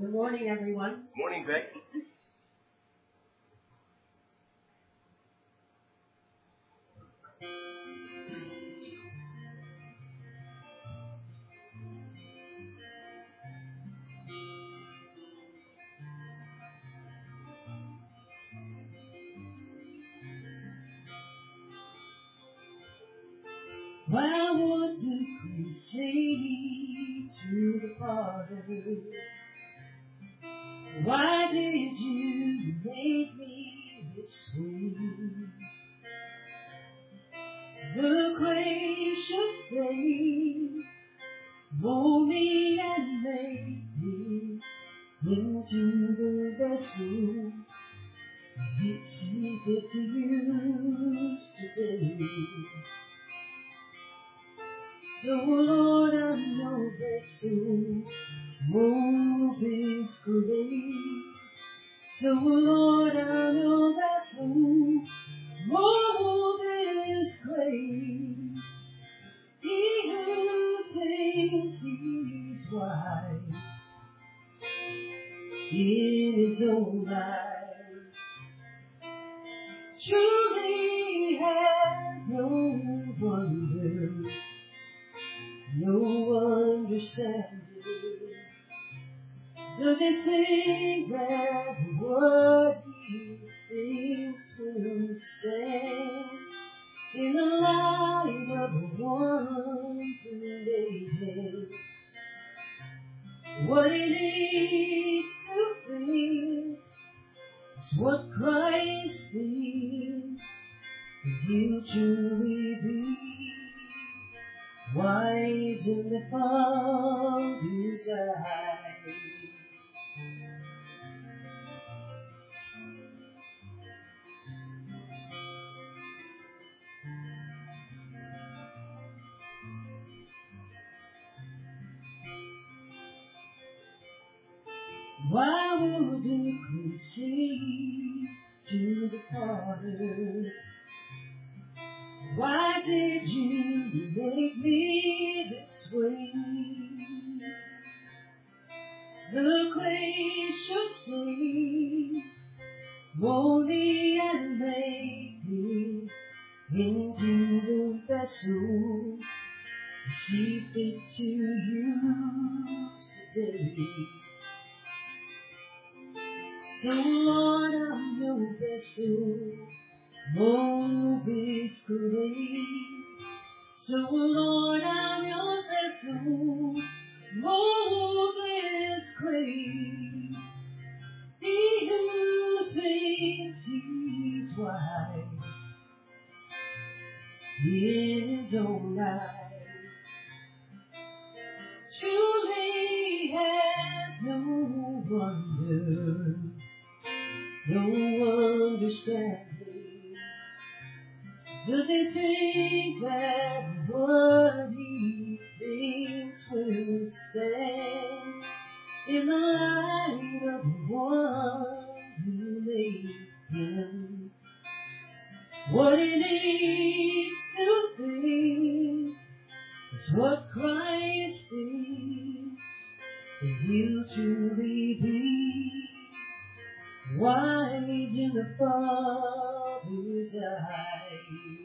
Good morning, everyone. Morning, Vic. Why would the queen say to the Father, why did you make me this way? The clay should say, mold me and make me into the vessel which you get to use today. So Lord, I'm no vessel, mold this clay. So Lord, I'm no vessel, mold this clay. He who thinks he's wise in his own eyes truly has no wonder, no understanding. Does he think that what he thinks will stand in the light of the one who made him? What he needs to see is what Christ thinks, if you truly be wise in the Father's eyes. Why would the queen say to the Father, why did you make me this way? The clay should say, mold me and make me into the vessel she fit to use today. So Lord, I'm your vessel, mold this clay. So Lord, I'm your vessel, mold this clay. He who thinks he's wise in his own eyes truly has no wonder, no understanding. Does he think that what he thinks will stand in the light of the one who made him? What he needs to think is what Christ thinks, if you truly be wise in the Father's eyes.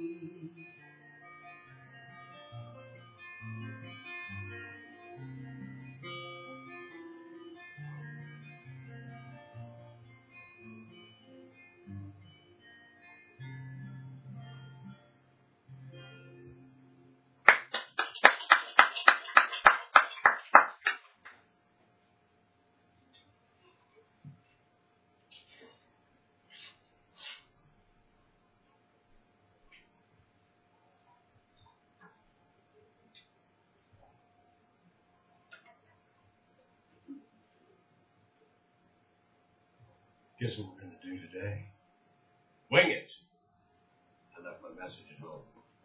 Guess what we're going to do today? Wing it. I left my message at home.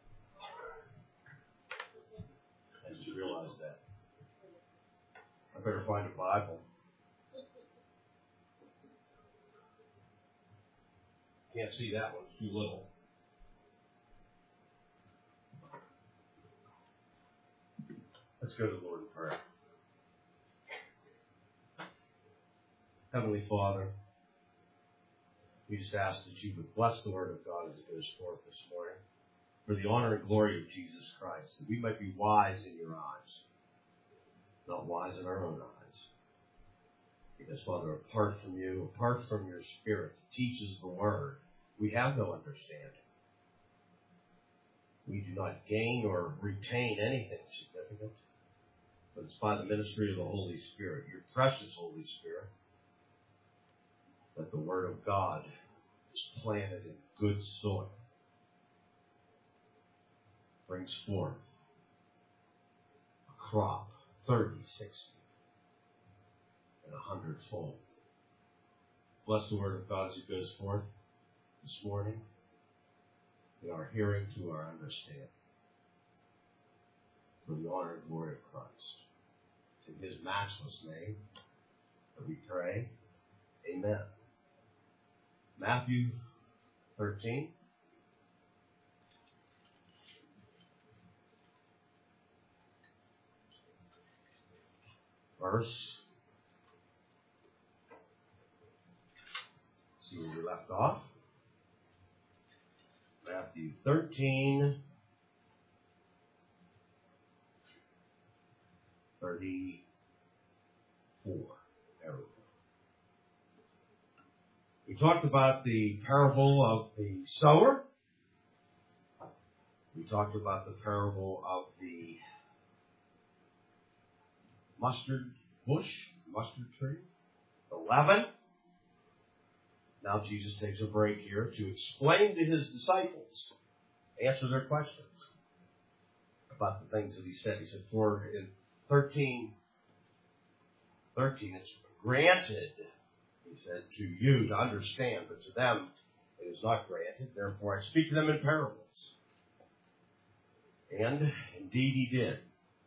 I just realized that. I better find a Bible. Can't see that one. It's too little. Let's go to the Lord in prayer. Heavenly Father, we just ask that you would bless the word of God as it goes forth this morning for the honor and glory of Jesus Christ, that we might be wise in your eyes, not wise in our own eyes. Because, Father, apart from you, apart from your Spirit that teaches the word, we have no understanding. We do not gain or retain anything significant, but it's by the ministry of the Holy Spirit, your precious Holy Spirit, that the Word of God is planted in good soil, brings forth a crop, 30, 60, and 100-fold. Bless the Word of God as it goes forth this morning, in our hearing to our understanding, for the honor and glory of Christ. It's in his matchless name that we pray. Amen. Matthew 13. Verse. See where we left off. Matthew 13, 34. There we go. We talked about the parable of the sower. We talked about the parable of the mustard bush, mustard tree, the leaven. Now Jesus takes a break here to explain to his disciples, answer their questions about the things that he said. He said, for in 13, it's granted, he said, to you to understand, but to them it is not granted. Therefore I speak to them in parables. And indeed he did.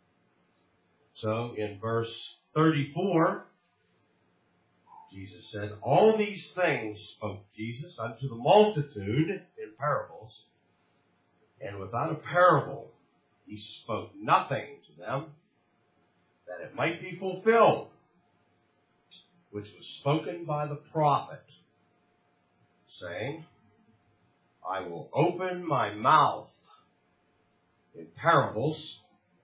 So in verse 34, Jesus said, all these things spoke Jesus unto the multitude in parables, and without a parable he spoke nothing to them, that it might be fulfilled, which was spoken by the prophet, saying, I will open my mouth in parables,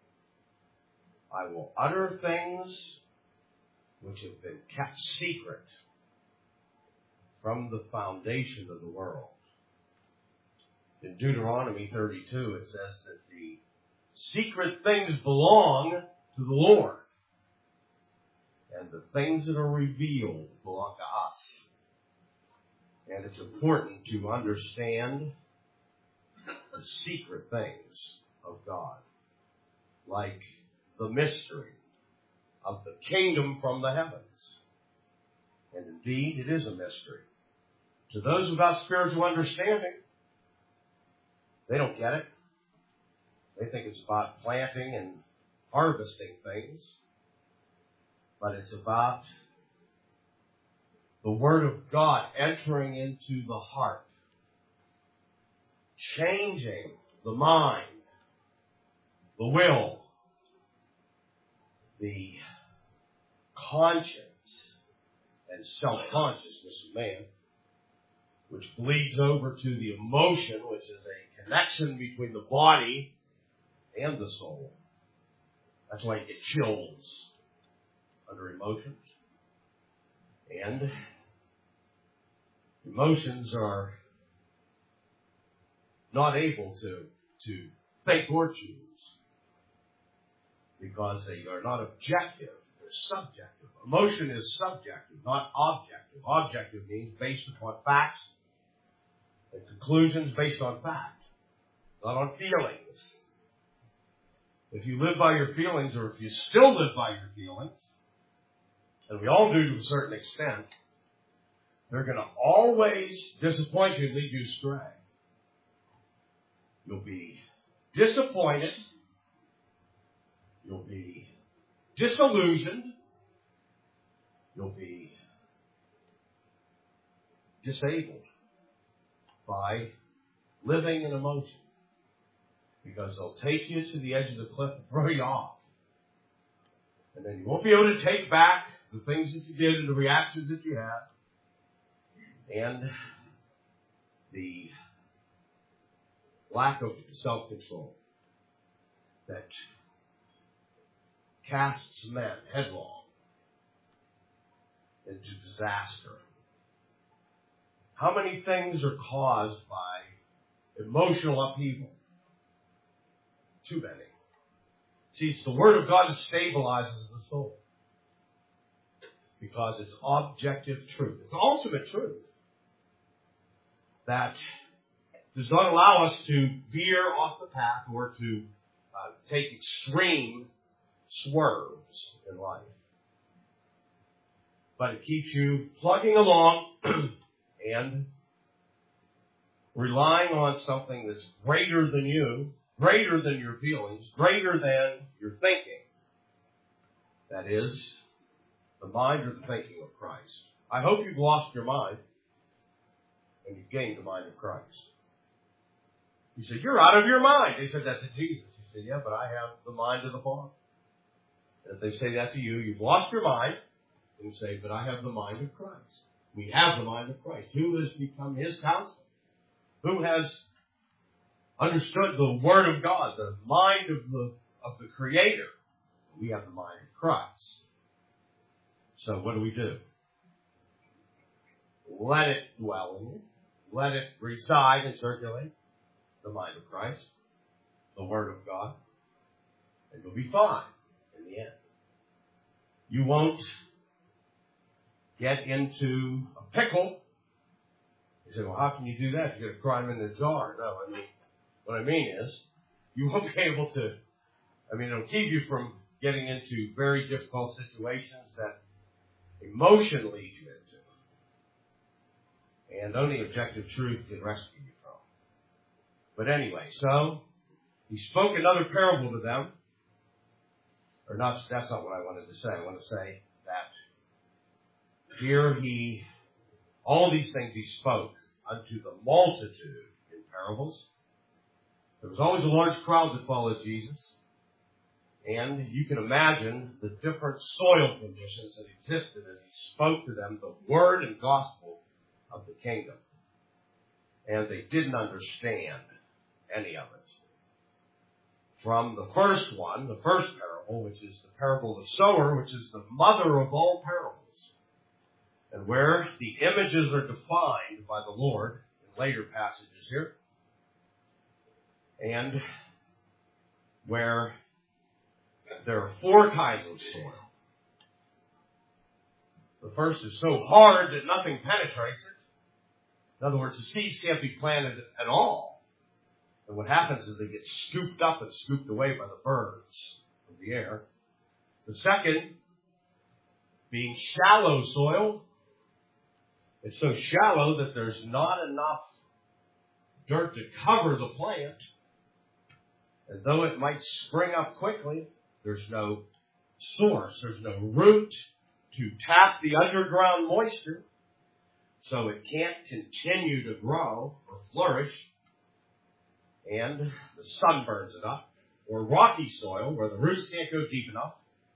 I will utter things which have been kept secret from the foundation of the world. In Deuteronomy 32, it says that the secret things belong to the Lord, and the things that are revealed belong to us. And it's important to understand the secret things of God, like the mystery of the kingdom from the heavens. And indeed, it is a mystery. To those without spiritual understanding, they don't get it. They think it's about planting and harvesting things. But it's about the Word of God entering into the heart, changing the mind, the will, the conscience and self-consciousness of man, which bleeds over to the emotion, which is a connection between the body and the soul. That's why you get chills under emotions. And emotions are not able to think or choose, because they are not objective. They're subjective. Emotion is subjective, not objective. Objective means based upon facts and conclusions based on fact, not on feelings. If you live by your feelings, or if you still live by your feelings, and we all do to a certain extent, they're going to always disappoint you and lead you astray. You'll be disappointed. You'll be disillusioned. You'll be disabled by living in emotion, because they'll take you to the edge of the cliff and throw you off. And then you won't be able to take back the things that you did and the reactions that you had, and the lack of self-control that casts men headlong into disaster. How many things are caused by emotional upheaval? Too many. See, it's the Word of God that stabilizes the soul. Because it's objective truth. It's ultimate truth. That does not allow us to veer off the path or to take extreme swerves in life. But it keeps you plugging along and relying on something that's greater than you, greater than your feelings, greater than your thinking. That is, the mind or the thinking of Christ. I hope you've lost your mind and you've gained the mind of Christ. You said, you're out of your mind. They said that to Jesus. He said, yeah, but I have the mind of the Father. And if they say that to you, you've lost your mind. And you say, but I have the mind of Christ. We have the mind of Christ. Who has become His counsel? Who has understood the Word of God, the mind of the Creator? We have the mind of Christ. So what do? Let it dwell in you. Let it reside and circulate. The mind of Christ. The Word of God. And you'll be fine in the end. You won't get into a pickle. You say, well, how can you do that? You're going to cry them in the jar. No, what I mean is, you won't be able to, it'll keep you from getting into very difficult situations that emotion leads you into. And only objective truth can rescue you from. But anyway, so, He spoke another parable to them. Or not, that's not what I wanted to say. I want to say that here all these things He spoke unto the multitude in parables. There was always a large crowd that followed Jesus. And you can imagine the different soil conditions that existed as He spoke to them the word and gospel of the kingdom. And they didn't understand any of it. From the first one, the first parable, which is the parable of the sower, which is the mother of all parables, and where the images are defined by the Lord in later passages here, and where there are 4 kinds of soil. The first is so hard that nothing penetrates it. In other words, the seeds can't be planted at all. And what happens is they get scooped up and scooped away by the birds of the air. The second, being shallow soil, it's so shallow that there's not enough dirt to cover the plant. And though it might spring up quickly, there's no source, there's no root to tap the underground moisture, so it can't continue to grow or flourish, and the sun burns it up. Or rocky soil, where the roots can't go deep enough,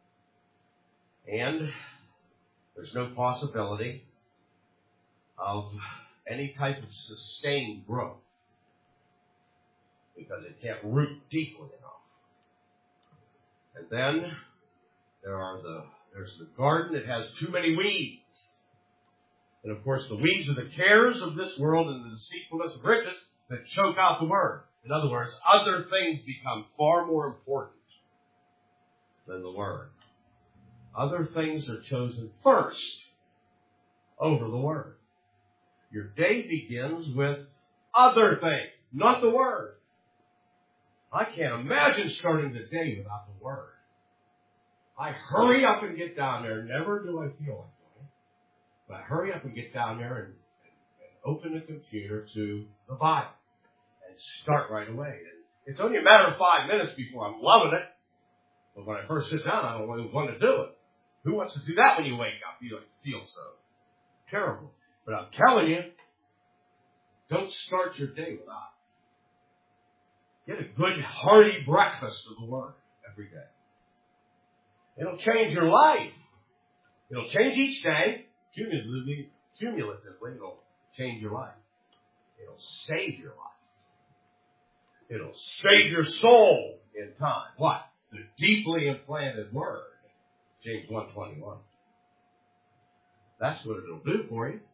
and there's no possibility of any type of sustained growth, because it can't root deeply enough. And then there's the garden that has too many weeds. And of course the weeds are the cares of this world and the deceitfulness of riches that choke out the word. In other words, other things become far more important than the word. Other things are chosen first over the word. Your day begins with other things, not the word. I can't imagine starting the day without the word. I hurry up and get down there. Never do I feel like going. But I hurry up and get down there and open the computer to the Bible and start right away. And it's only a matter of 5 minutes before I'm loving it. But when I first sit down, I don't really want to do it. Who wants to do that when you wake up? You feel so terrible. But I'm telling you, don't start your day without it. Get a good, hearty breakfast of the Word every day. It'll change your life. It'll change each day. Cumulatively, it'll change your life. It'll save your life. It'll save your soul in time. What? The deeply implanted word. James 1:21. That's what it'll do for you.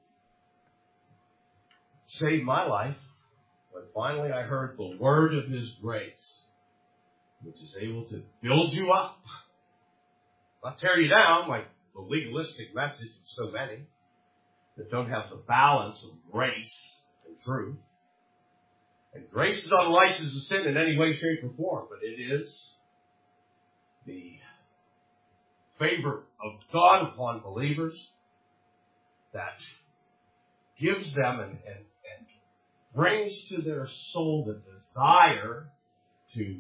Saved my life when finally I heard the word of His grace, which is able to build you up, not tear you down like the legalistic message of so many that don't have the balance of grace and truth. And grace is not a license to sin in any way, shape, or form, but it is the favor of God upon believers that gives them and brings to their soul the desire to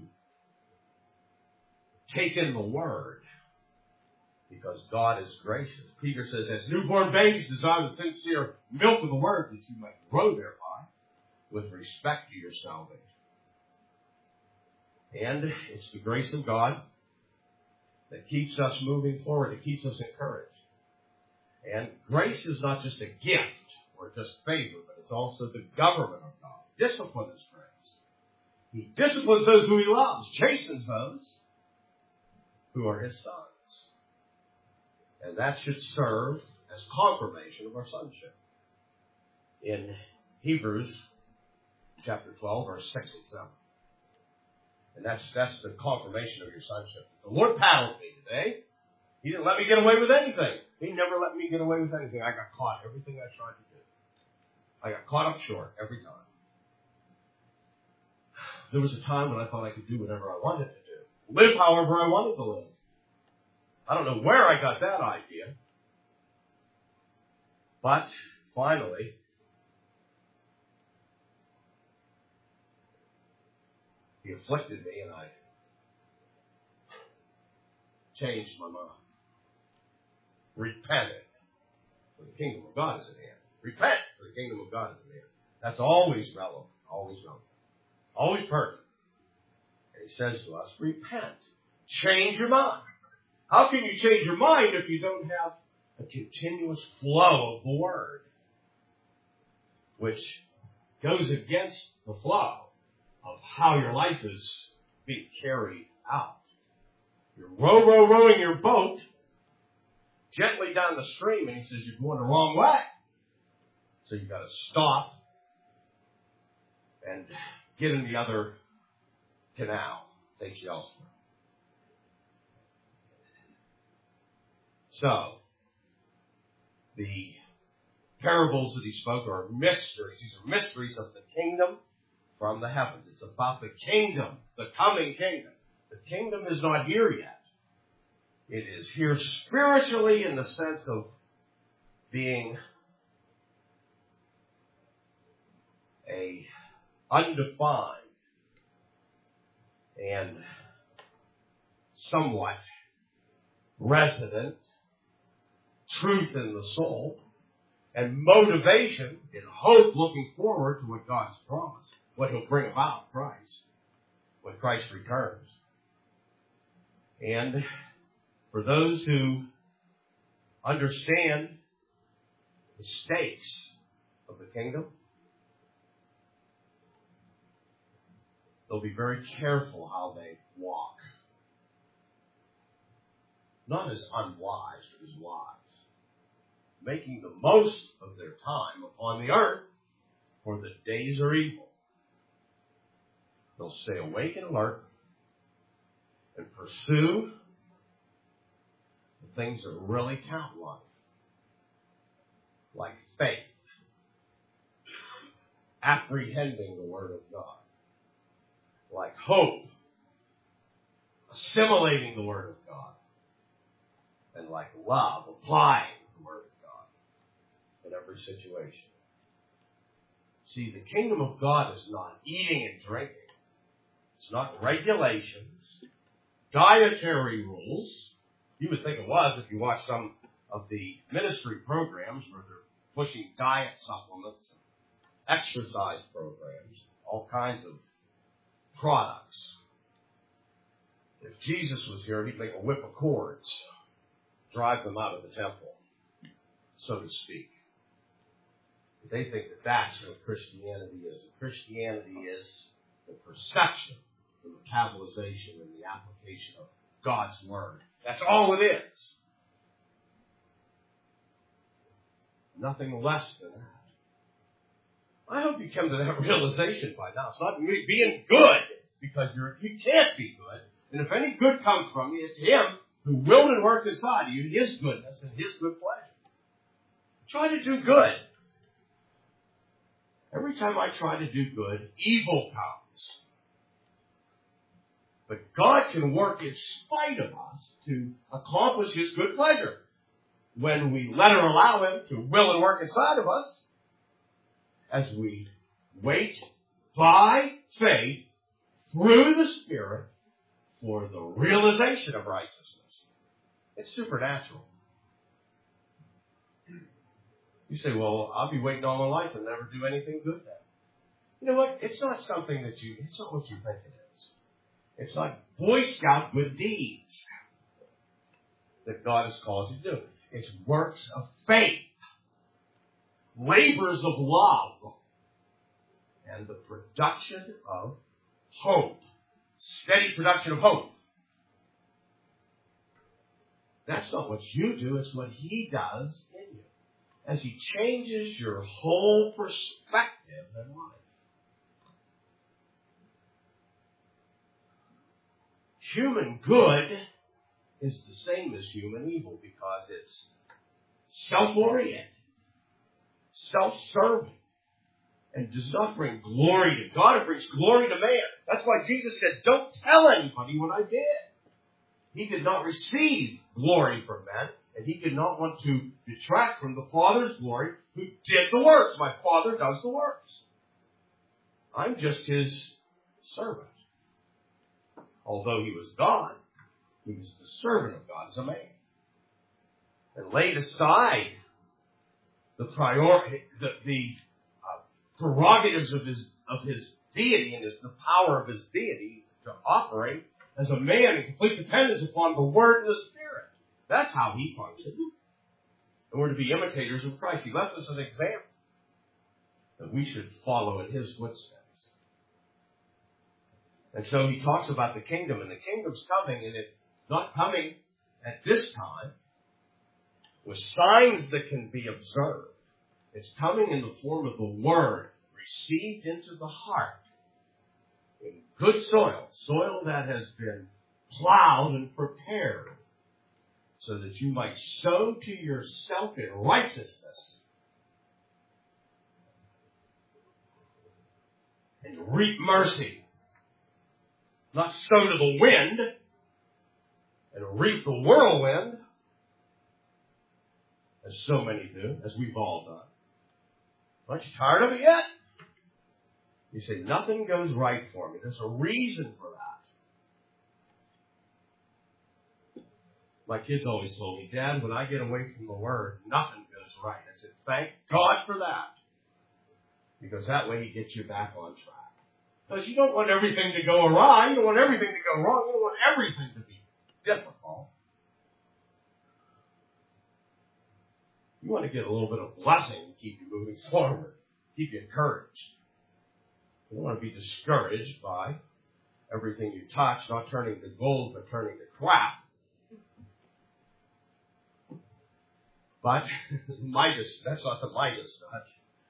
take in the Word, because God is gracious. Peter says, as newborn babes desire the sincere milk of the Word, that you might grow thereby with respect to your salvation. And it's the grace of God that keeps us moving forward, that keeps us encouraged. And grace is not just a gift or just favor, but it's also the government of God. Discipline is grace. He disciplines those who He loves, chastens those who are His sons. And that should serve as confirmation of our sonship. In Hebrews chapter 12, verse 6 and 7. And that's the confirmation of your sonship. The Lord paddled me today. He didn't let me get away with anything. He never let me get away with anything. I got caught everything I tried to do. I got caught up short every time. There was a time when I thought I could do whatever I wanted to do. Live however I wanted to live. I don't know where I got that idea. But finally, He afflicted me and I changed my mind. Repented. For the kingdom of God is at hand. Repent, for the kingdom of God is at hand. That's always relevant. Always relevant. Always pertinent. And He says to us, repent. Change your mind. How can you change your mind if you don't have a continuous flow of the Word, which goes against the flow of how your life is being carried out? You're rowing your boat gently down the stream, and He says you're going the wrong way. So you've got to stop and get in the other canal. Takes you elsewhere. So, the parables that He spoke are mysteries. These are mysteries of the kingdom from the heavens. It's about the kingdom, the coming kingdom. The kingdom is not here yet. It is here spiritually in the sense of being a undefined and somewhat resident truth in the soul and motivation and hope looking forward to what God has promised, what He'll bring about Christ, when Christ returns. And for those who understand the stakes of the kingdom, they'll be very careful how they walk. Not as unwise, but as wise. Making the most of their time upon the earth, for the days are evil. They'll stay awake and alert and pursue the things that really count in life, like faith, apprehending the Word of God, like hope, assimilating the Word of God, and like love, applying the Word of God in every situation. See, the kingdom of God is not eating and drinking. It's not regulations, dietary rules. You would think it was if you watch some of the ministry programs where they're pushing diet supplements, exercise programs, all kinds of products. If Jesus was here, He'd make a whip of cords. drive them out of the temple, so to speak. They think that that's what Christianity is. Christianity is the perception, the metabolization, and the application of God's Word. That's all it is. Nothing less than that. I hope you come to that realization by now. It's not being good, because you can't be good. And if any good comes from you, it's Him who willed and worked inside of you, His goodness and His good pleasure. Try to do good. Every time I try to do good, evil comes. But God can work in spite of us to accomplish His good pleasure when we let or allow Him to will and work inside of us, as we wait by faith through the Spirit for the realization of righteousness. It's supernatural. You say, well, I'll be waiting all my life and never do anything good then. You know what? It's not something it's not what you think it is. It's like Boy Scout good deeds that God has called you to do. It's works of faith, labors of love, and the production of hope. Steady production of hope. That's not what you do, it's what He does in you, as He changes your whole perspective in life. Human good is the same as human evil, because it's self-oriented, self-serving, and does not bring glory to God. It brings glory to man. That's why Jesus said, don't tell anybody what I did. He did not receive glory from men, and He did not want to detract from the Father's glory who did the works. My Father does the works. I'm just His servant. Although He was God, He was the servant of God as a man, and laid aside the prerogatives of his deity and the power of His deity to operate as a man in complete dependence upon the Word and the Spirit. That's how He functioned. And we're to be imitators of Christ. He left us an example that we should follow in His footsteps. And so He talks about the kingdom, and the kingdom's coming, and it's not coming at this time with signs that can be observed. It's coming in the form of the Word received into the heart in good soil that has been plowed and prepared, so that you might sow to yourself in righteousness and reap mercy. Not sow to the wind and reap the whirlwind, as so many do, as we've all done. Aren't you tired of it yet? You say, nothing goes right for me. There's a reason for that. My kids always told me, Dad, when I get away from the Word, nothing goes right. I said, thank God for that. Because that way He gets you back on track. Because you don't want everything to go awry. You don't want everything to go wrong. You don't want everything to be difficult. You want to get a little bit of blessing to keep you moving forward, keep you encouraged. You don't want to be discouraged by everything you touch, not turning to gold, but turning to crap. But Midas, that's not the Midas touch.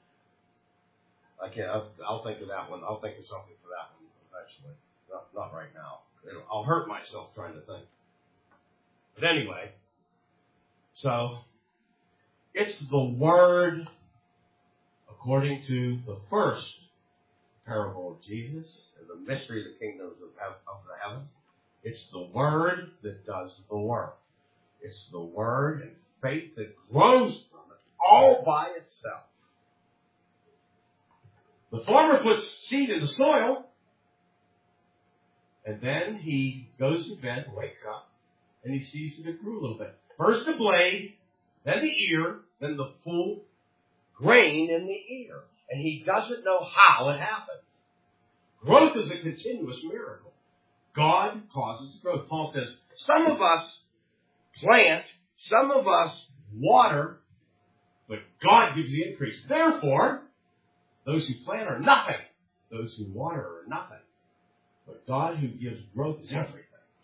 I'll think of that one. I'll think of something for that one eventually. Not right now. I'll hurt myself trying to think. But anyway, so it's the Word according to the first parable of Jesus and the mystery of the kingdoms of the heavens. It's the Word that does the work. It's the Word and faith that grows from it all by itself. The farmer puts seed in the soil, and then he goes to bed, wakes up, and he sees that it grew a little bit. First the blade, then the ear, then the full grain in the ear. And he doesn't know how it happens. Growth is a continuous miracle. God causes growth. Paul says, some of us plant Some of us water, but God gives the increase. Therefore, those who plant are nothing. Those who water are nothing. But God who gives growth is everything.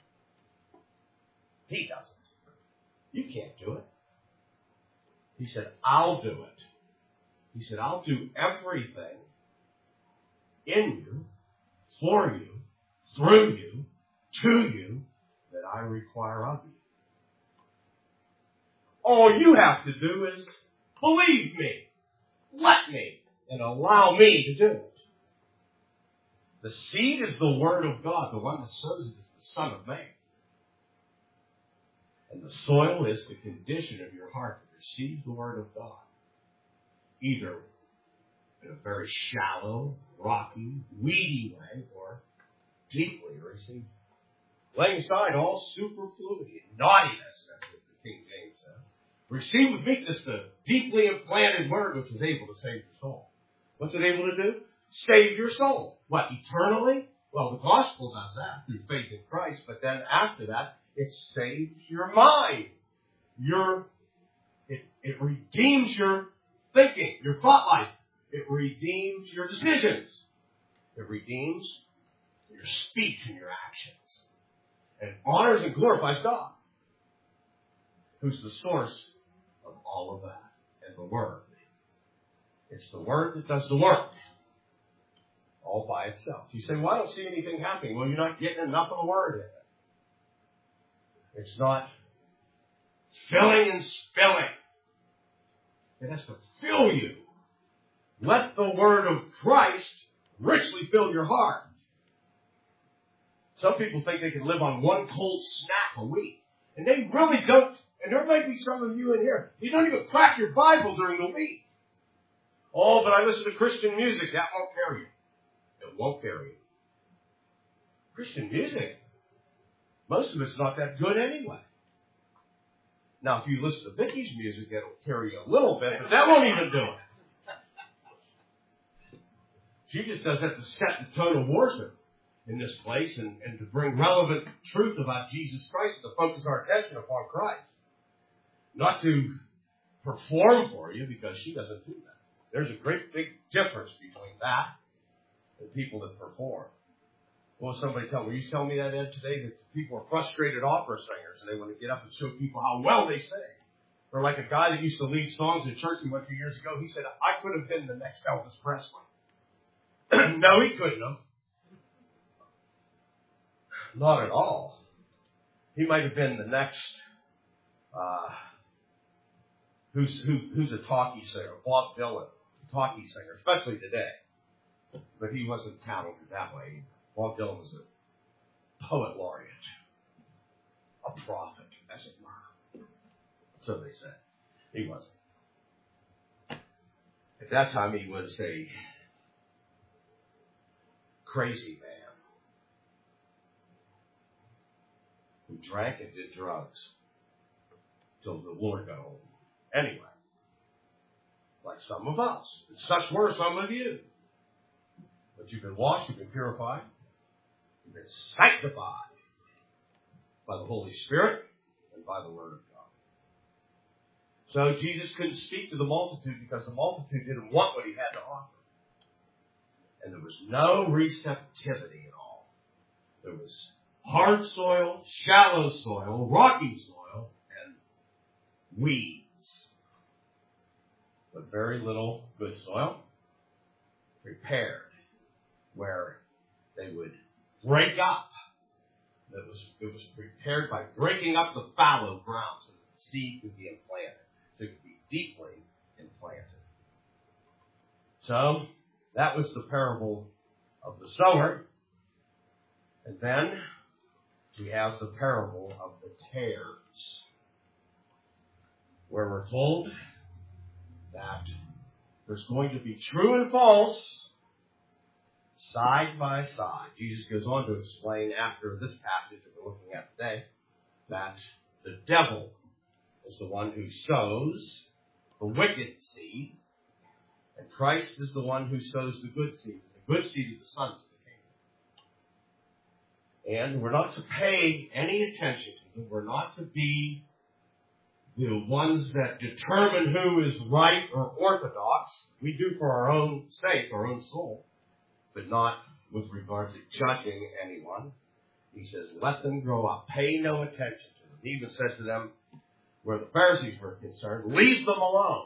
He doesn't. You can't do it. He said, I'll do it. He said, I'll do everything in you, for you, through you, to you, that I require of you. All you have to do is believe me, let me, and allow me to do it. The seed is the Word of God. The one that sows it is the Son of Man. And the soil is the condition of your heart to receive the Word of God. Either in a very shallow, rocky, weedy way, or deeply receive. Laying aside all superfluity and naughtiness, that's what the King James says. Receive with meekness the deeply implanted Word which is able to save your soul. What's it able to do? Save your soul. What, eternally? Well, the gospel does that through faith in Christ, but then after that, it saves your mind. It redeems your thinking, your thought life. It redeems your decisions. It redeems your speech and your actions. And honors and glorifies God, who's the source of all of that, and the Word. It's the Word that does the work, all by itself. You say, well, I don't see anything happening. Well, you're not getting enough of the Word in it. It's not filling and spilling. It has to fill you. Let the Word of Christ richly fill your heart. Some people think they can live on one cold snack a week. And they really don't. And there might be some of you in here. You don't even crack your Bible during the week. Oh, but I listen to Christian music. That won't carry you. It won't carry you. Christian music, most of it's not that good anyway. Now, if you listen to Vicky's music, it'll carry you a little bit, but that won't even do it. She just does that to set the tone of worship in this place and to bring relevant truth about Jesus Christ and to focus our attention upon Christ. Not to perform for you, because she doesn't do that. There's a great big difference between that and people that perform. Well, somebody tell me, you tell me that, Ed, today, that people are frustrated opera singers and they want to get up and show people how well they sing. Or like a guy that used to lead songs in church we went to years ago, he said, I could have been the next Elvis Presley. No, he couldn't have. Not at all. He might have been the next, who's a talkie singer? Bob Dylan, a talkie singer, especially today. But he wasn't talented that way. Bob Dylan was a poet laureate, a prophet, as it were. So they said. He wasn't. At that time, he was a crazy man who drank and did drugs till the Lord got hold of him. Anyway, like some of us. And such were some of you. But you've been washed, you've been purified, you've been sanctified by the Holy Spirit and by the Word of God. So Jesus couldn't speak to the multitude because the multitude didn't want what he had to offer. And there was no receptivity at all. There was hard soil, shallow soil, rocky soil, and weeds. But very little good soil, prepared, where they would break up. It was prepared by breaking up the fallow ground so that the seed could be implanted, so it could be deeply implanted. So, that was the parable of the sower. And then we have the parable of the tares, where we're told that there's going to be true and false side by side. Jesus goes on to explain after this passage that we're looking at today that the devil is the one who sows the wicked seed, and Christ is the one who sows the good seed. The good seed is the sons of the kingdom. And we're not to pay any attention to them. We're not to be the ones that determine who is right or orthodox, we do for our own sake, our own soul, but not with regard to judging anyone. He says, let them grow up. Pay no attention to them. He even said to them, where the Pharisees were concerned, leave them alone.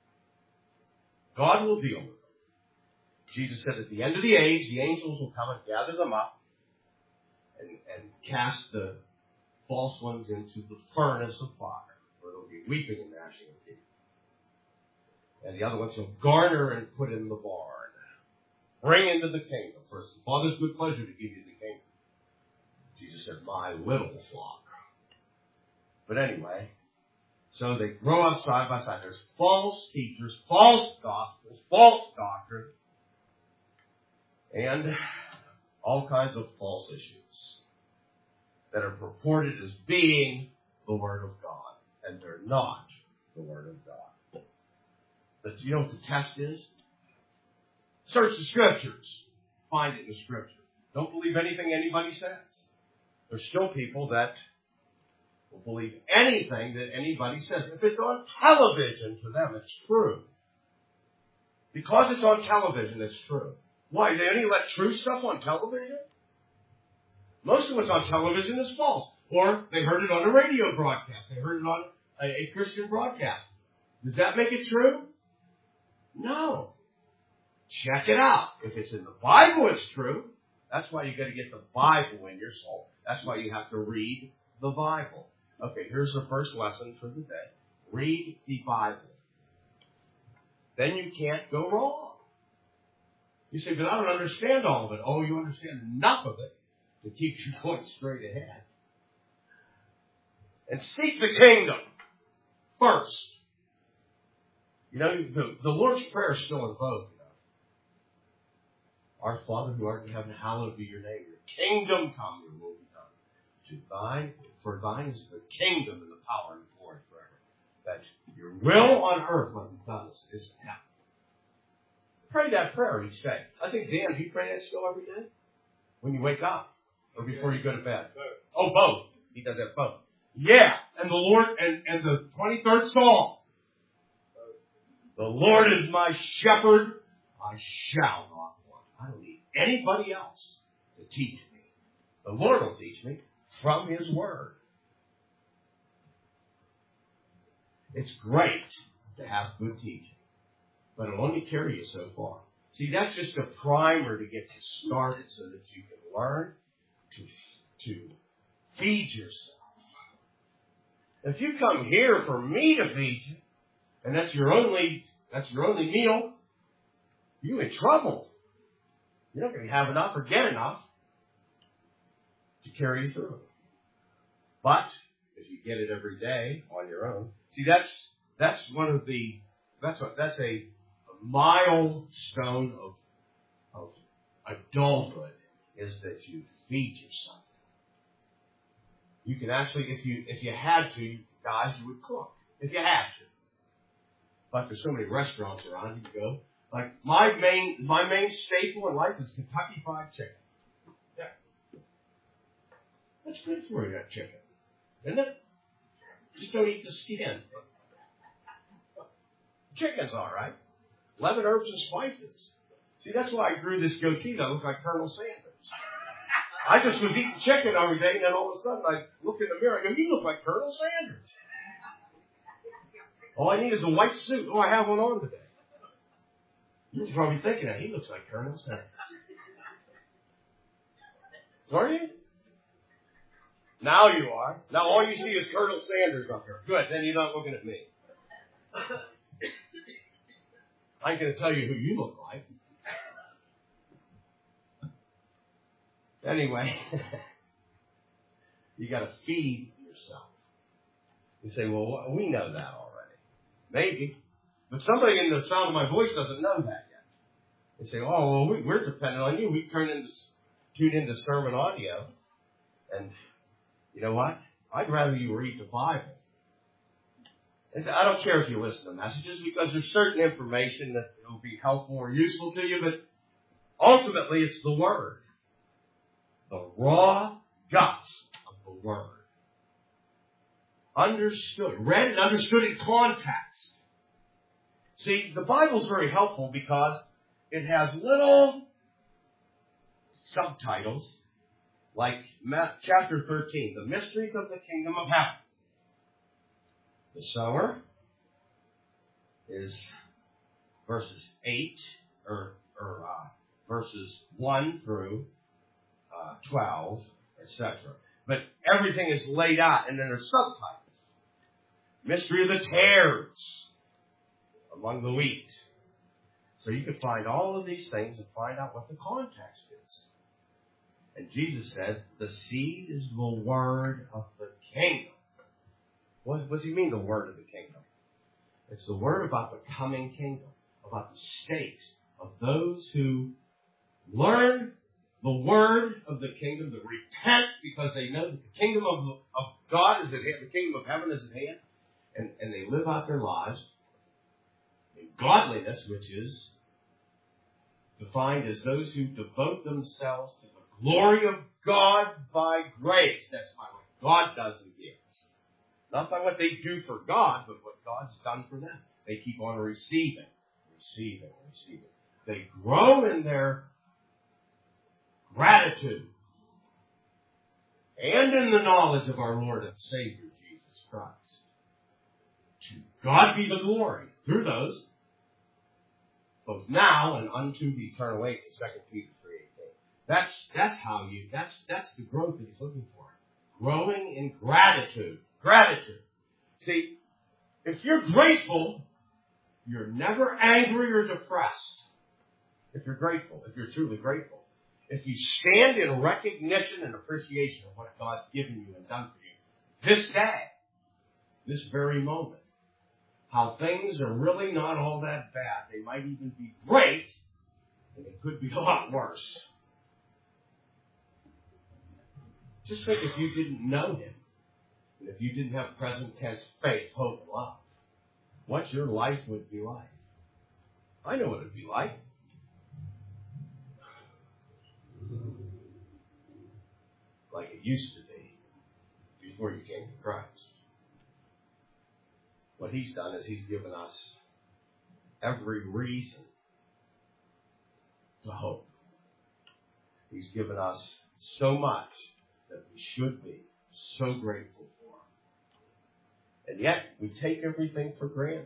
God will deal with them. Jesus said at the end of the age, the angels will come and gather them up and cast the false ones into the furnace of fire, where there will be weeping and gnashing of teeth. And the other ones he'll garner and put in the barn. Bring into the kingdom. For it's the Father's good pleasure to give you the kingdom. Jesus said, my little flock. But anyway, so they grow up side by side. There's false teachers, false gospels, false doctrine, and all kinds of false issues that are purported as being the Word of God, and they're not the Word of God. But you know what the test is? Search the Scriptures. Find it in the Scripture. Don't believe anything anybody says. There's still people that will believe anything that anybody says. If it's on television, to them it's true. Because it's on television, it's true. Why? They only let true stuff on television? Most of what's on television is false. Or they heard it on a radio broadcast. They heard it on a Christian broadcast. Does that make it true? No. Check it out. If it's in the Bible, it's true. That's why you got to get the Bible in your soul. That's why you have to read the Bible. Okay, here's the first lesson for the day. Read the Bible. Then you can't go wrong. You say, but I don't understand all of it. Oh, you understand enough of it to keep you going straight ahead. And seek the kingdom first. You know, the Lord's Prayer is still in vogue. You know. Our Father who art in heaven, hallowed be your name. Your kingdom come, your will be done. For thine is the kingdom and the power and the glory forever. That your will on earth might be done as it is in heaven. Pray that prayer each day. I think, Dan, do you pray that still every day? When you wake up? Or before you go to bed? Oh, both. He does have both. Yeah. And the Lord, and the 23rd Psalm. The Lord is my shepherd. I shall not want. I don't need anybody else to teach me. The Lord will teach me from His Word. It's great to have good teaching. But it'll only carry you so far. See, that's just a primer to get you started so that you can learn to feed yourself. If you come here for me to feed you, and that's your only meal, you're in trouble. You're not going to have enough or get enough to carry you through. But if you get it every day on your own, see, that's one of the that's a milestone of adulthood is that you feed yourself. You can actually, if you had to, guys, you would cook. If you had to. But there's so many restaurants around, you can go. Like my main staple in life is Kentucky Fried Chicken. Yeah. That's good for you, that chicken. Isn't it? Just don't eat the skin. Chicken's all right. 11 herbs and spices. See, that's why I grew this goatee that looked like Colonel Sanders. I just was eating chicken every day, and then all of a sudden I look in the mirror and go, you look like Colonel Sanders. All I need is a white suit. Oh, I have one on today. You're probably thinking that. He looks like Colonel Sanders. Are you? Now you are. Now all you see is Colonel Sanders up there. Good, then you're not looking at me. I ain't going to tell you who you look like. Anyway, you got to feed yourself. You say, well, we know that already. Maybe. But somebody in the sound of my voice doesn't know that yet. They say, oh, well, we're dependent on you. We tune into sermon audio. And you know what? I'd rather you read the Bible. And I don't care if you listen to messages because there's certain information that will be helpful or useful to you, but ultimately it's the Word. The raw guts of the Word. understood, read and understood in context. See, the Bible's very helpful because it has little subtitles like chapter 13, the mysteries of the kingdom of heaven. The sower is verses 8 or verses 1 through 12, etc. But everything is laid out, and then there's subtitles. Mystery of the tares among the wheat. So you can find all of these things and find out what the context is. And Jesus said, the seed is the word of the kingdom. What does he mean, the word of the kingdom? It's the word about the coming kingdom, about the state of those who learn the word of the kingdom, that repent because they know that the kingdom of God is at hand, the kingdom of heaven is at hand, and they live out their lives in godliness, which is defined as those who devote themselves to the glory of God by grace. That's by what God does and gives. Not by what they do for God, but what God's done for them. They keep on receiving. They grow in their gratitude and in the knowledge of our Lord and Savior, Jesus Christ. To God be the glory through those, both now and unto the eternal age, 2 Peter 3:18. That's the growth that he's looking for. Growing in gratitude. Gratitude. See, if you're grateful, you're never angry or depressed. If you're grateful, if you're truly grateful. If you stand in recognition and appreciation of what God's given you and done for you this day, this very moment, how things are really not all that bad. They might even be great, and it could be a lot worse. Just think if you didn't know him, and if you didn't have present tense faith, hope, and love, what your life would be like. I know what it would be like. Like it used to be before you came to Christ. What he's done is he's given us every reason to hope. He's given us so much that we should be so grateful for. And yet, we take everything for granted.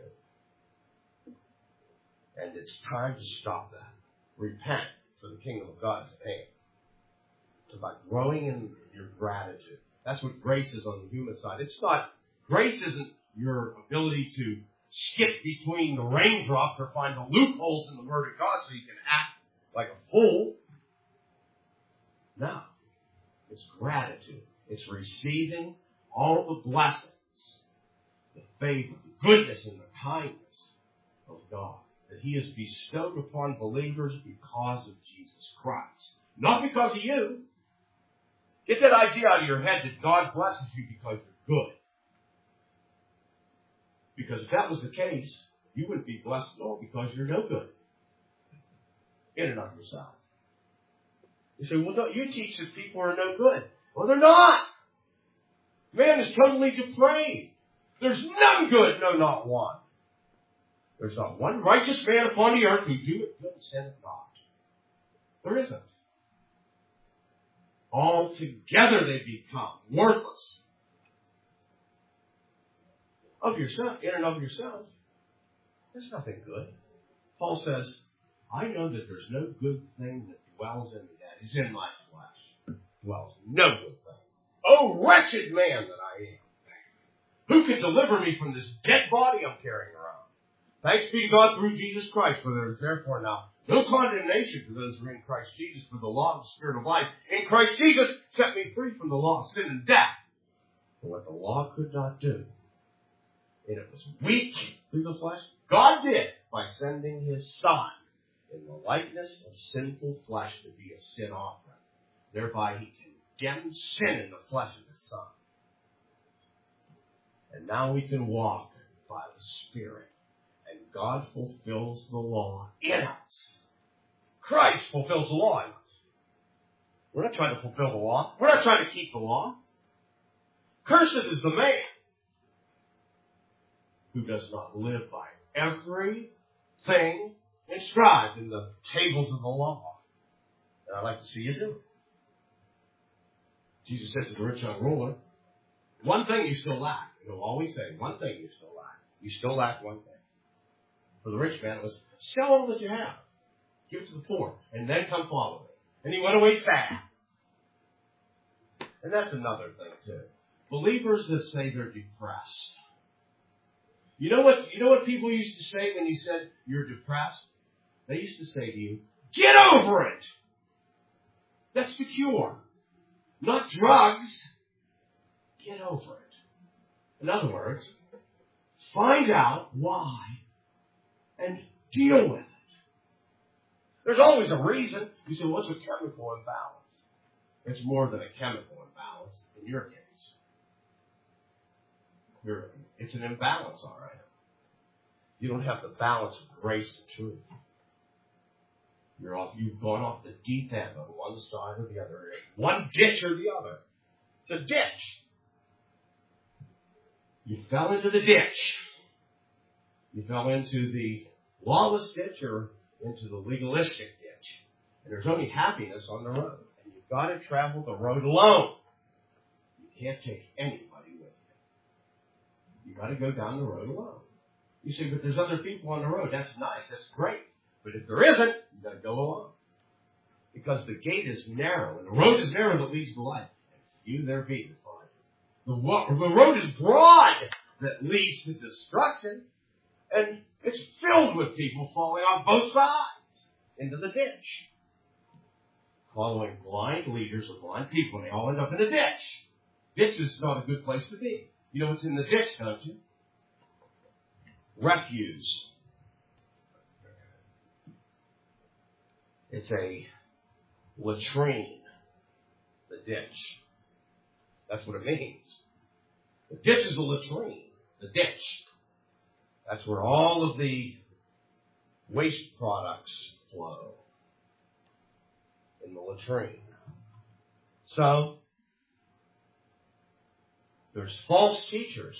And it's time to stop that. Repent, for the kingdom of God is at hand. It's about growing in your gratitude. That's what grace is on the human side. It's not, grace isn't your ability to skip between the raindrops or find the loopholes in the Word of God so you can act like a fool. No. It's gratitude. It's receiving all the blessings, the favor, the goodness, and the kindness of God that he has bestowed upon believers because of Jesus Christ. Not because of you. Get that idea out of your head that God blesses you because you're good. Because if that was the case, you wouldn't be blessed at all because you're no good in and of yourself. You say, well, don't you teach that people are no good? Well, they're not. Man is totally depraved. There's none good, no, not one. There's not one righteous man upon the earth who doeth good and sinneth not. There isn't. Altogether they become worthless. Of yourself, in and of yourselves, there's nothing good. Paul says, I know that there's no good thing that dwells in me, that is in my flesh. Dwells no good thing. Oh, wretched man that I am. Who can deliver me from this dead body I'm carrying around? Thanks be to God through Jesus Christ, for there is therefore now no condemnation for those who are in Christ Jesus, for the law of the Spirit of life in Christ Jesus set me free from the law of sin and death. For what the law could not do, and it was weak through the flesh, God did by sending his Son in the likeness of sinful flesh to be a sin offering. Thereby he condemned sin in the flesh of his Son. And now we can walk by the Spirit. And God fulfills the law in us. Christ fulfills the law in us. We're not trying to fulfill the law. We're not trying to keep the law. Cursed is the man who does not live by everything inscribed in the tables of the law. And I'd like to see you do it. Jesus said to the rich young ruler, one thing you still lack. He'll always say, one thing you still lack. You still lack one thing. For the rich man, it was, sell all that you have. Give it to the poor. And then come follow me. And he went away sad. And that's another thing, too. Believers that say they're depressed. You know what people used to say when you said you're depressed? They used to say to you, get over it. That's the cure. Not drugs. Get over it. In other words, find out why and deal with it. There's always a reason. You say, what's a chemical imbalance? It's more than a chemical imbalance in your case. It's an imbalance, all right. You don't have the balance of grace and truth. You've gone off the deep end on one side or the other. One ditch or the other. It's a ditch. You fell into the ditch. You fell into the lawless ditch or into the legalistic ditch. And there's only happiness on the road. And you've got to travel the road alone. You can't take anybody with you. You've got to go down the road alone. You say, but there's other people on the road. That's nice. That's great. But if there isn't, you've got to go alone. Because the gate is narrow, and the road is narrow that leads to life. And few there be that find it. The road is broad that leads to destruction. And it's filled with people falling off both sides into the ditch. Following blind leaders or blind people, and they all end up in a ditch. Ditch is not a good place to be. You know what's in the ditch, don't you? Refuse. It's a latrine, the ditch. That's what it means. The ditch is a latrine, the ditch. That's where all of the waste products flow, in the latrine. So, there's false teachers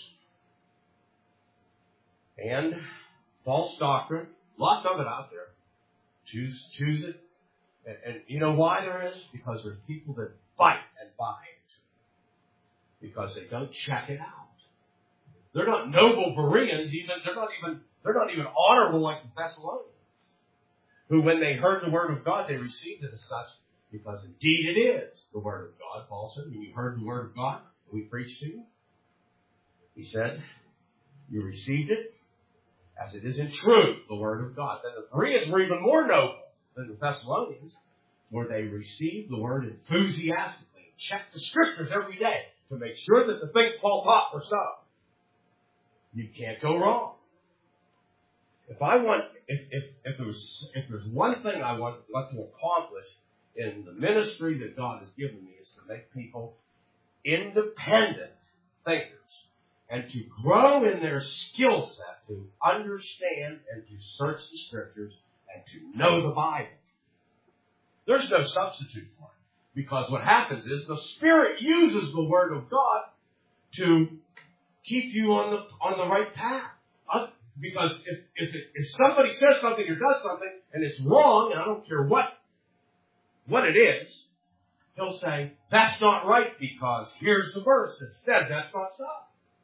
and false doctrine, lots of it out there. Choose it. And you know why there is? Because there's people that bite and buy it. Because they don't check it out. They're not noble Bereans, they're not even honorable like the Thessalonians, who when they heard the word of God, they received it as such, because indeed it is the word of God. Paul said, when you heard the word of God, we preached to you, he said, you received it as it is in truth, the word of God. Then the Bereans were even more noble than the Thessalonians, where they received the word enthusiastically, and checked the scriptures every day to make sure that the things Paul taught were so. You can't go wrong. If there's one thing I want to accomplish in the ministry that God has given me, is to make people independent thinkers and to grow in their skill set to understand and to search the scriptures and to know the Bible. There's no substitute for it, because what happens is the Spirit uses the Word of God to keep you on the right path. Because if somebody says something or does something and it's wrong, and I don't care what it is, he'll say, that's not right because here's the verse that says that's not so.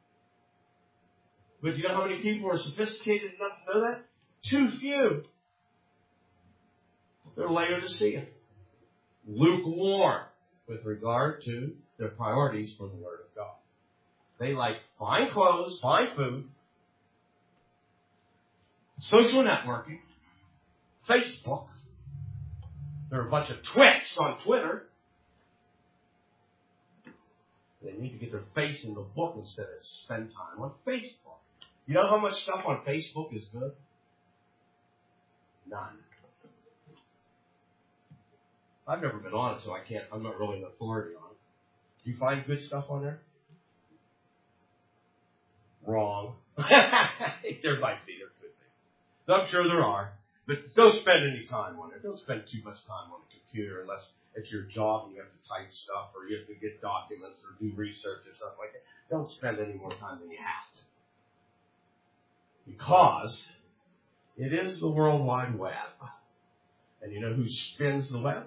But you know how many people are sophisticated enough to know that? Too few. They're Laodicean, lukewarm with regard to their priorities for the Word of God. They like fine clothes, fine food, social networking, Facebook. There are a bunch of twits on Twitter. They need to get their face in the book instead of spend time on Facebook. You know how much stuff on Facebook is good? None. I've never been on it, so I'm not really an authority on it. Do you find good stuff on there? Wrong. There might be, there could be. I'm sure there are. But don't spend any time on it. Don't spend too much time on the computer unless it's your job and you have to type stuff or you have to get documents or do research or stuff like that. Don't spend any more time than you have to. Because it is the World Wide Web. And you know who spins the web?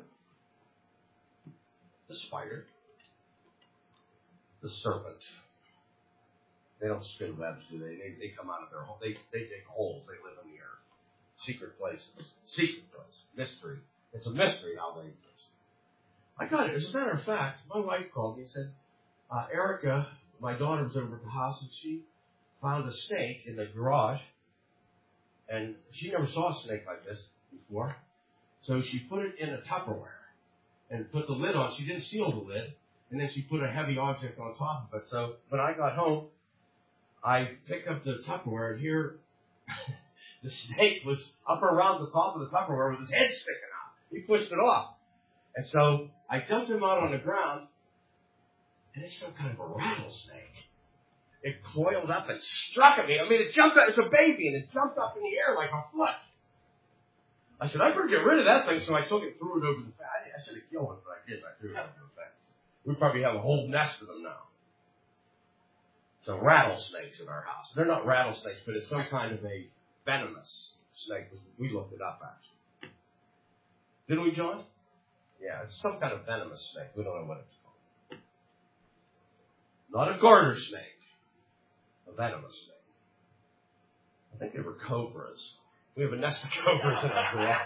The spider. The serpent. They don't spin webs, do they? They come out of their hole. They dig holes. They live in the earth. Secret places. Secret place. Mystery. It's a mystery how they exist. I got it. As a matter of fact, my wife called me and said, Erica, my daughter was over at the house and she found a snake in the garage. And she never saw a snake like this before. So she put it in a Tupperware and put the lid on. She didn't seal the lid. And then she put a heavy object on top of it. So when I got home, I picked up the Tupperware and here the snake was up around the top of the Tupperware with his head sticking out. He pushed it off. And so I dumped him out on the ground, and it's some kind of a rattlesnake. It coiled up and struck at me. I mean, it jumped up. It's a baby, and it jumped up in the air like a foot. I said, I better get rid of that thing, so I took it, threw it over the fence. I should have killed it, but I didn't. I threw it over the fence. We probably have a whole nest of them now. So rattlesnakes in our house. They're not rattlesnakes, but it's some kind of a venomous snake. We looked it up, actually. Didn't we, John? Yeah, it's some kind of venomous snake. We don't know what it's called. Not a garter snake. A venomous snake. I think they were cobras. We have a nest of cobras in our garage.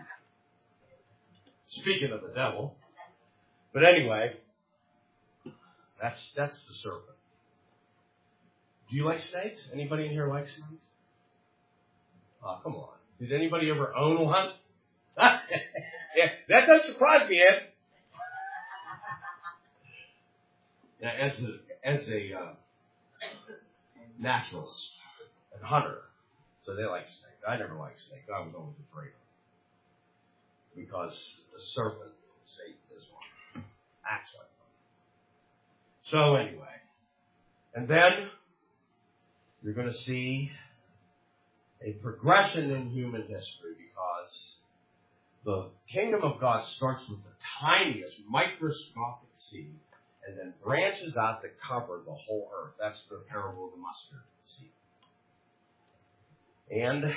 Speaking of the devil. But anyway, that's the serpent. Do you like snakes? Anybody in here like snakes? Oh, come on. Did anybody ever own one? Yeah, that doesn't surprise me, Ed. Now, Ed's a naturalist and hunter, so they like snakes. I never liked snakes. I was always afraid of them. Because the serpent, Satan, is one. Acts like one. So anyway, and then you're going to see a progression in human history because the kingdom of God starts with the tiniest microscopic seed and then branches out to cover the whole earth. That's the parable of the mustard seed. And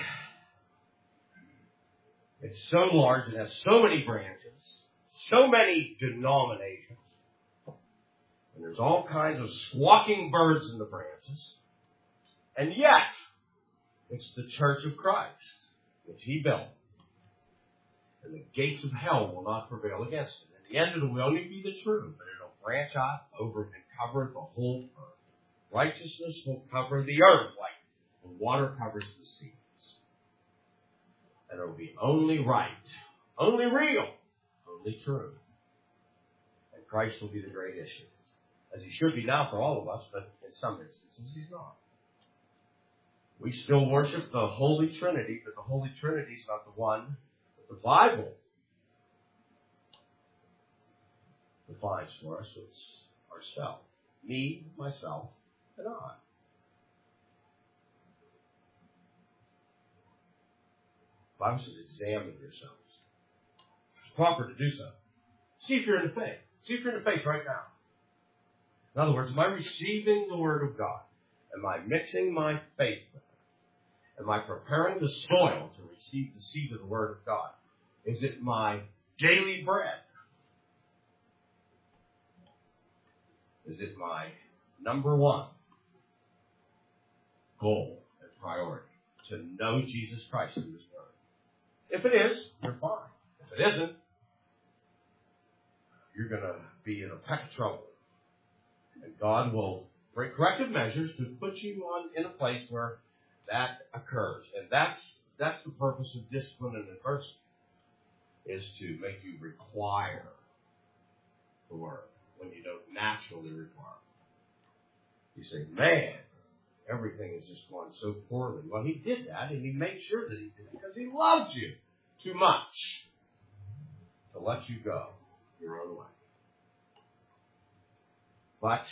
it's so large, it has so many branches, so many denominations, and there's all kinds of squawking birds in the branches. And yet, it's the church of Christ, which he built. And the gates of hell will not prevail against it. In the end, it will only be the truth, but it'll branch out over and cover the whole earth. Righteousness will cover the earth like the water covers the seas. And it will be only right, only real, only true. And Christ will be the great issue. As he should be now for all of us, but in some instances he's not. We still worship the Holy Trinity, but the Holy Trinity is not the one that the Bible defines for us. It's ourself. Me, myself, and I. The Bible says examine yourselves. It's proper to do so. See if you're in the faith. See if you're in the faith right now. In other words, am I receiving the Word of God? Am I mixing my faith with it? Am I preparing the soil to receive the seed of the Word of God? Is it my daily bread? Is it my number one goal and priority? To know Jesus Christ in His Word. If it is, you're fine. If it isn't, you're going to be in a peck of trouble. And God will bring corrective measures to put you in a place where that occurs. And that's the purpose of discipline and adversity, is to make you require the Word when you don't naturally require it. You say, man, everything is just going so poorly. Well, He did that, and He made sure that He did it because He loved you too much to let you go your own way. But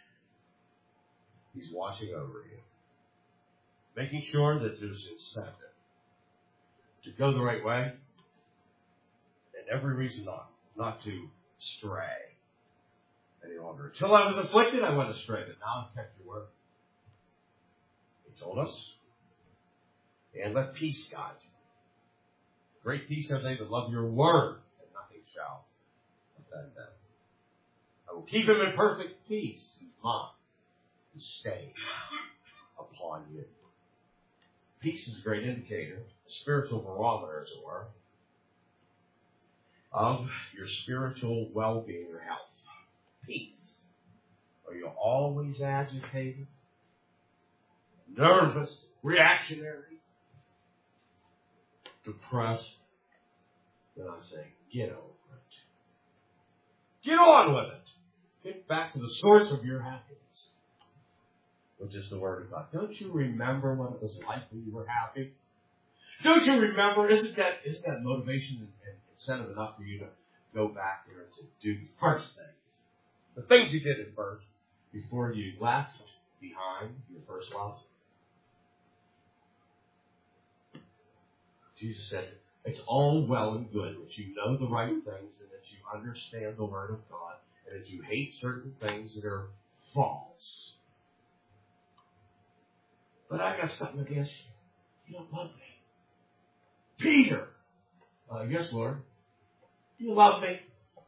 He's watching over you, making sure that there's incentive to go the right way, and every reason not to stray any longer. Until I was afflicted, I went astray, but now I've kept your word. He told us And let peace guide you. Great peace have they that love your word, and nothing shall offend them. I will keep him in perfect peace, whose mind is stayed upon you. Peace is a great indicator, a spiritual barometer, as it were, of your spiritual well-being or health. Peace. Are you always agitated, nervous, reactionary, depressed? Then I say, get over it. Get on with it. Get back to the source of your happiness, which is the Word of God. Don't you remember what it was like when you were happy? Don't you remember? Isn't that motivation and incentive enough for you to go back there and to do the first things? The things you did at first before you left behind your first love? Jesus said, it's all well and good that you know the right things and that you understand the Word of God and that you hate certain things that are false. But I got something against you. You don't love me. Peter! Yes, Lord. You love me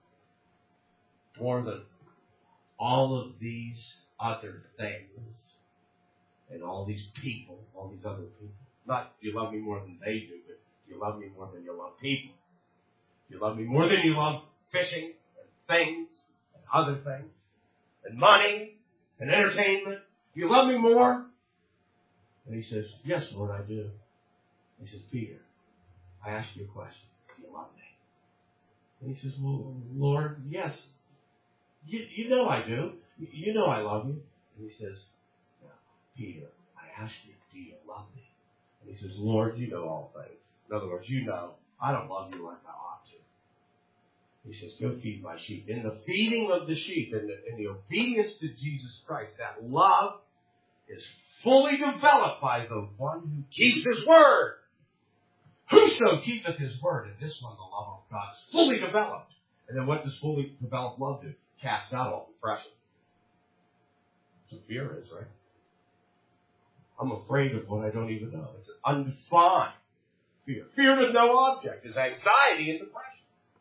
more than all of these other things and all these people, all these other people. Not you love me more than they do, but you love me more than you love people. You love me more than you love fishing and things and other things and money and entertainment. You love me more? And he says, yes, Lord, I do. He says, Peter, I ask you a question. Do you love me? And he says, well, Lord, yes. You know I do. You know I love you. And he says, no, Peter, I ask you, do you love me? And he says, Lord, you know all things. In other words, you know I don't love you like I ought to. He says, go feed my sheep. In the feeding of the sheep, in the obedience to Jesus Christ, that love is fully developed by the one who keeps his word. Whoso keepeth his word, and this one, the love of God, is fully developed. And then what does fully developed love do? Cast out all depression. That's what fear is, right? I'm afraid of what I don't even know. It's an undefined fear. Fear with no object is anxiety and depression.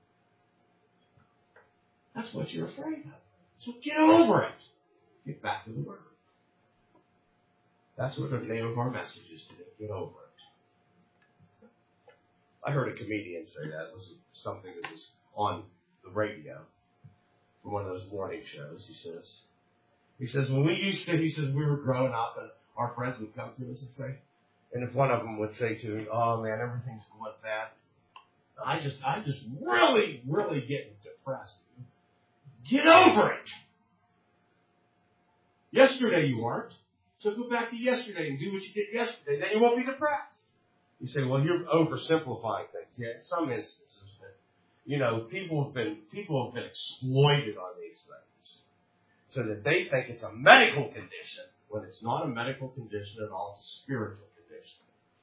That's what you're afraid of. So get over it. Get back to the Word. That's what the name of our message is today. Get over it. I heard a comedian say that. It was something that was on the radio from one of those morning shows. He says, when we were growing up and our friends would come to us and say, and if one of them would say to me, oh man, everything's going bad. I'm just really, really getting depressed. Get over it. Yesterday you weren't. So go back to yesterday and do what you did yesterday. Then you won't be depressed. You say, well, you're oversimplifying things. Yeah, in some instances, but, people have been exploited on these things so that they think it's a medical condition when it's not a medical condition at all. It's a spiritual condition.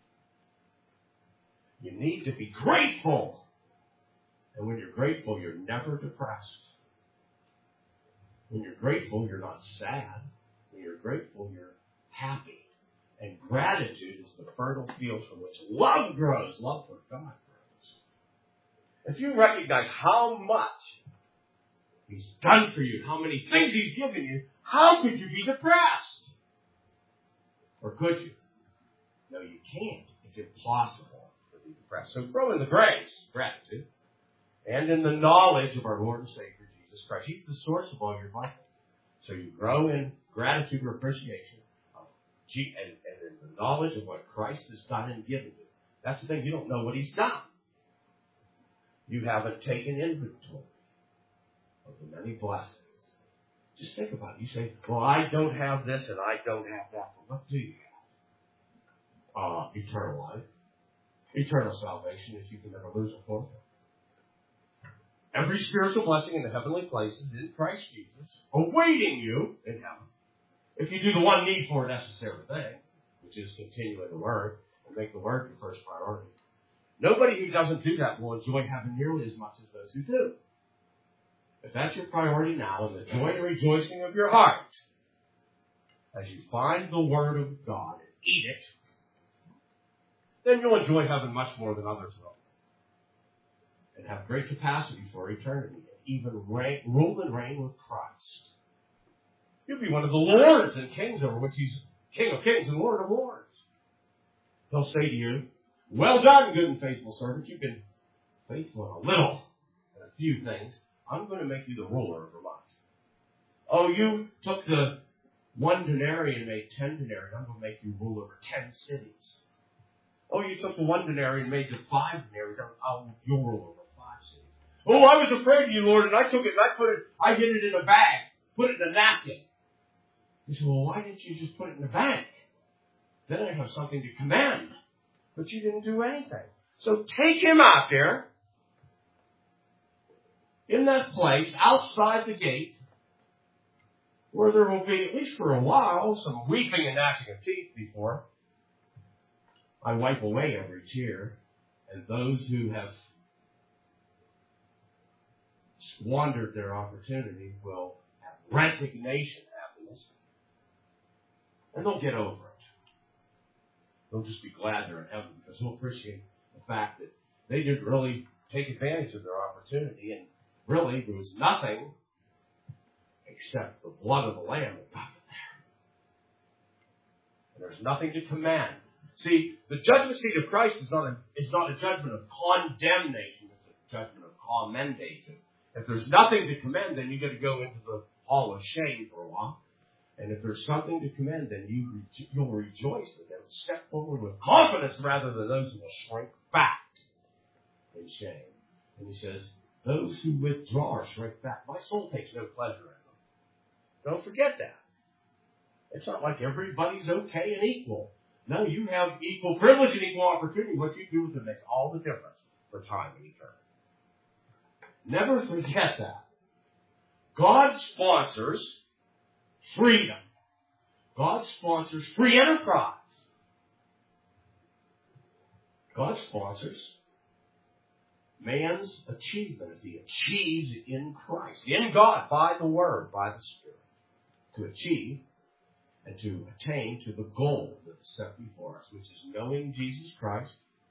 You need to be grateful. And when you're grateful, you're never depressed. When you're grateful, you're not sad. When you're grateful, you're happy. And gratitude is the fertile field from which love grows. Love for God grows. If you recognize how much He's done for you, how many things He's given you, how could you be depressed? Or could you? No, you can't. It's impossible to be depressed. So grow in the grace, gratitude, and in the knowledge of our Lord and Savior, Jesus Christ. He's the source of all your blessings. So you grow in gratitude or appreciation and in the knowledge of what Christ has done and given you. That's the thing. You don't know what He's done. You haven't taken inventory of the many blessings. Just think about it. You say, well, I don't have this and I don't have that. Well, what do you have? Eternal life. Eternal salvation that you can never lose or forfeit. Every spiritual blessing in the heavenly places in Christ Jesus, awaiting you in heaven. If you do the one needful or necessary thing, which is continue in the Word and make the Word your first priority, nobody who doesn't do that will enjoy heaven nearly as much as those who do. If that's your priority now, in the joy and rejoicing of your heart, as you find the Word of God and eat it, then you'll enjoy heaven much more than others will. And have great capacity for eternity. Even rule and reign with Christ. You'll be one of the lords and kings over which he's King of kings and Lord of lords. He'll say to you, well done, good and faithful servant. You've been faithful in a little, in a few things. I'm going to make you the ruler over much. Oh, you took the 1 denarius and made 10 denarii. I'm going to make you rule over 10 cities. Oh, you took the 1 denarius and made it 5 denarii. You'll rule over 5 cities. Oh, I was afraid of you, Lord, and I took it and I hid it in a bag, put it in a napkin. You say, well, why didn't you just put it in the bank? Then I have something to command. But you didn't do anything. So take him out there, in that place, outside the gate, where there will be, at least for a while, some weeping and gnashing of teeth before I wipe away every tear, and those who have squandered their opportunity will have resignation happiness, and they'll get over it. They'll just be glad they're in heaven because they'll appreciate the fact that they didn't really take advantage of their opportunity, and really there was nothing except the blood of the Lamb that got them there. And there's nothing to command. See, the judgment seat of Christ is not a judgment of condemnation, it's a judgment of commendation. If there's nothing to commend, then you've got to go into the hall of shame for a while. And if there's something to commend, then you'll rejoice with them. Step forward with confidence rather than those who will shrink back in shame. And he says, those who withdraw or shrink back, my soul takes no pleasure in them. Don't forget that. It's not like everybody's okay and equal. No, you have equal privilege and equal opportunity. What you do with it makes all the difference for time and eternity. Never forget that. God sponsors freedom. God sponsors free enterprise. God sponsors man's achievement if he achieves in Christ, in God, by the Word, by the Spirit, to achieve and to attain to the goal that is set before us, which is knowing Jesus Christ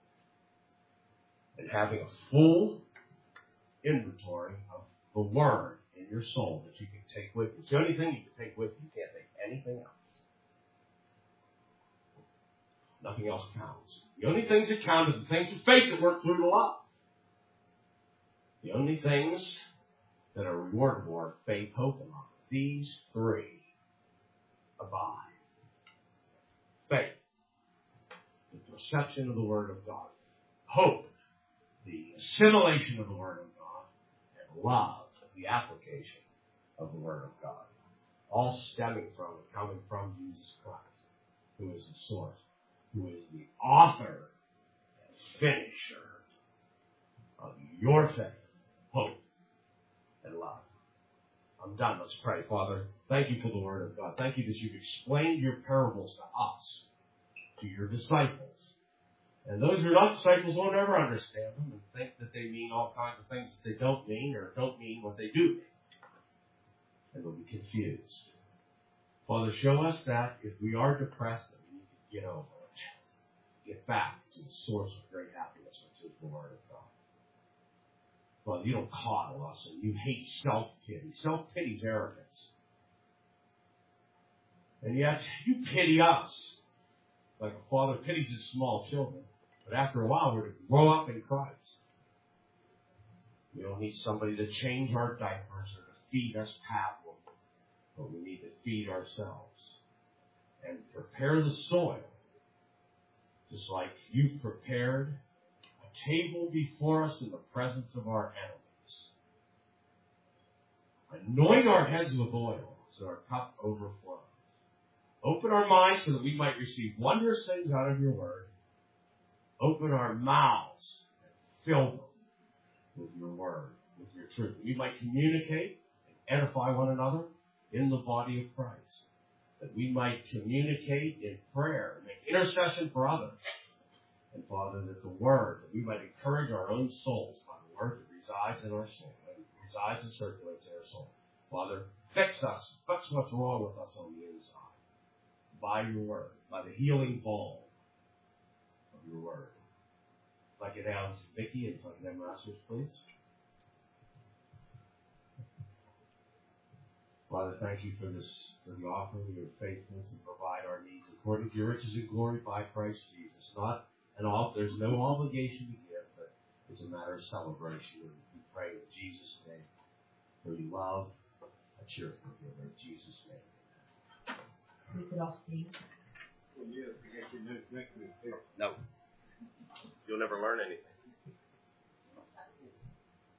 and having a full inventory of the Word in your soul that you can take with you. It's the only thing you can take with you. You can't take anything else. Nothing else counts. The only things that count are the things of faith that work through to love. The only things that are rewardable are faith, hope, and love. These three abide. Faith, the perception of the Word of God. Hope, the assimilation of the Word of God. And love, the application of the Word of God. All stemming from and coming from Jesus Christ, who is the source, who is the author and finisher of your faith, hope, and love. I'm done. Let's pray. Father, thank you for the Word of God. Thank you that you've explained your parables to us, to your disciples. And those who are not disciples won't ever understand them and think that they mean all kinds of things that they don't mean or don't mean what they do mean. And they'll be confused. Father, show us that if we are depressed, that we need to get over it. Get back to the source of great happiness, which is the Word of God. Father, you don't coddle us and you hate self-pity. Self-pity is arrogance. And yet, you pity us like a father pities his small children. But after a while, we're to grow up in Christ. We don't need somebody to change our diapers or to feed us pablum, but we need to feed ourselves and prepare the soil, just like you've prepared a table before us in the presence of our enemies. Anoint our heads with oil so our cup overflows. Open our minds so that we might receive wondrous things out of your word. Open our mouths and fill them with your word, with your truth. We might communicate and edify one another in the body of Christ. That we might communicate in prayer and make intercession for others. And Father, that the word, that we might encourage our own souls by the word that resides in our soul, that resides and circulates in our soul. Father, fix us, fix what's wrong with us on the inside. By your word, by the healing balm of your word. I'd like to announce Vicki and like them ushers, please. Father, thank you for the offering. You're faithful to provide our needs according to your riches and glory by Christ Jesus. There's no obligation to give, but it's a matter of celebration. And we pray in Jesus' name for your love, a cheerful giver. In Jesus' name. We could all stand. No. You'll never learn anything.